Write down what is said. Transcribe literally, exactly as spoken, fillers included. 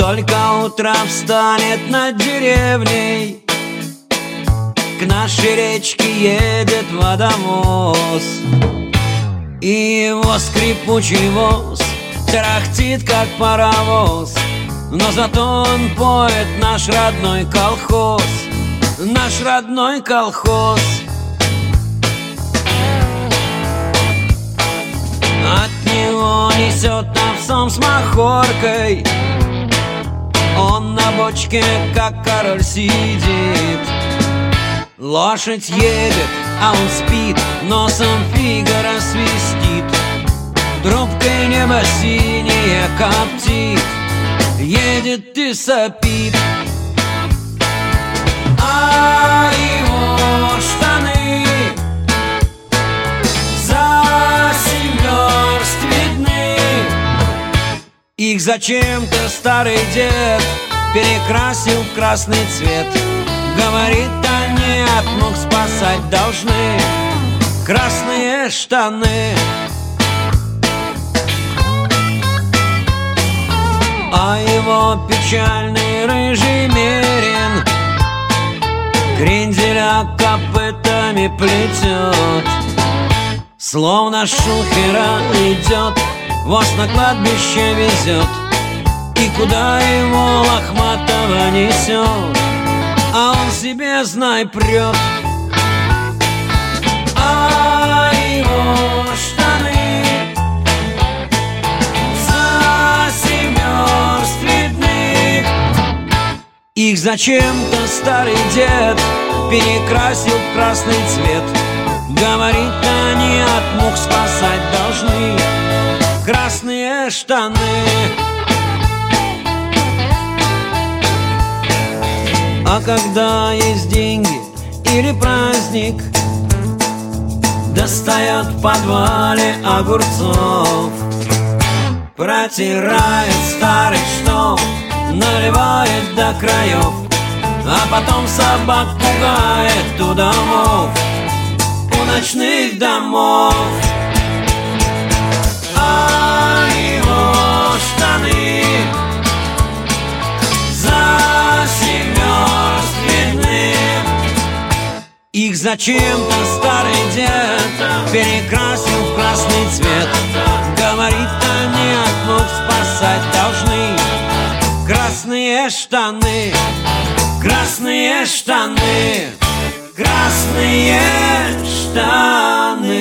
Только утро встанет над деревней, к нашей речке едет водовоз, и его скрипучий воз тарахтит, как паровоз. Но зато он поет наш родной колхоз, наш родной колхоз. От него несет овсом с махоркой, он на бочке, как король, сидит. Лошадь едет, а он спит, носом Фигаро свистит. Трубкой небо синее коптит, едет и сопит. А его штаны за семь верст видны. Их зачем-то старый дед перекрасил в красный цвет. Говорит, они от мух спасать должны красные штаны. А его печальный рыжий мерин кренделя копытами плетет, словно шухера идет, воз на кладбище везет. И куда его лохматого несет, а он себе, знай, прет. А его штаны за семь верст видны. Их зачем-то старый дед перекрасил в красный цвет. Говорит, они от мух спасать должны красные штаны. А когда есть деньги или праздник, достает в подвале огурцов, протирает старый штоф, наливает до краев, а потом собак пугает у домов, у ночных домов. А его штаны за семь верст видны. Их зачем-то старый дед перекрасил в красный цвет. Говорит, они от мух спасать должны красные штаны, красные штаны, красные штаны.